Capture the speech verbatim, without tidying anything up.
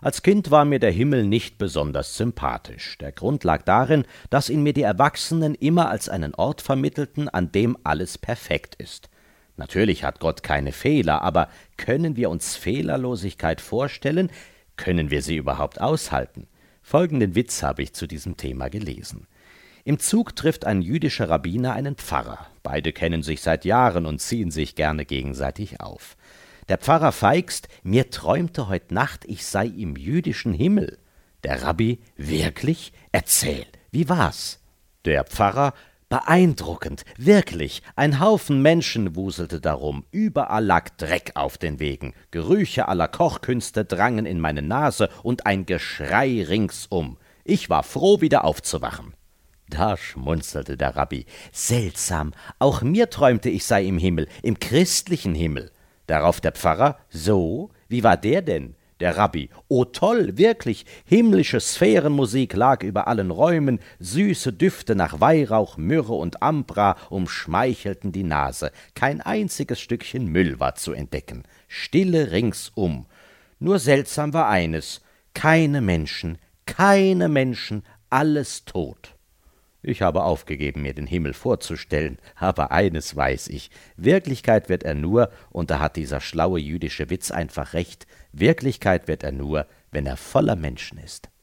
Als Kind war mir der Himmel nicht besonders sympathisch. Der Grund lag darin, dass ihn mir die Erwachsenen immer als einen Ort vermittelten, an dem alles perfekt ist. Natürlich hat Gott keine Fehler, aber können wir uns Fehlerlosigkeit vorstellen? Können wir sie überhaupt aushalten? Folgenden Witz habe ich zu diesem Thema gelesen. Im Zug trifft ein jüdischer Rabbiner einen Pfarrer. Beide kennen sich seit Jahren und ziehen sich gerne gegenseitig auf. Der Pfarrer feixst: »Mir träumte heut Nacht, ich sei im jüdischen Himmel.« Der Rabbi: »Wirklich? Erzähl, wie war's?« Der Pfarrer: »Beeindruckend, wirklich, ein Haufen Menschen wuselte darum, überall lag Dreck auf den Wegen, Gerüche aller Kochkünste drangen in meine Nase und ein Geschrei ringsum. Ich war froh, wieder aufzuwachen.« Da schmunzelte der Rabbi: »Seltsam, auch mir träumte, ich sei im Himmel, im christlichen Himmel.« Darauf der Pfarrer: »So, wie war der denn?« Der Rabbi: »Oh toll, wirklich, himmlische Sphärenmusik lag über allen Räumen, süße Düfte nach Weihrauch, Myrrhe und Ambra umschmeichelten die Nase, kein einziges Stückchen Müll war zu entdecken, Stille ringsum. Nur seltsam war eines: keine Menschen, keine Menschen, alles tot.« Ich habe aufgegeben, mir den Himmel vorzustellen, aber eines weiß ich: Wirklichkeit wird er nur, und da hat dieser schlaue jüdische Witz einfach recht, Wirklichkeit wird er nur, wenn er voller Menschen ist.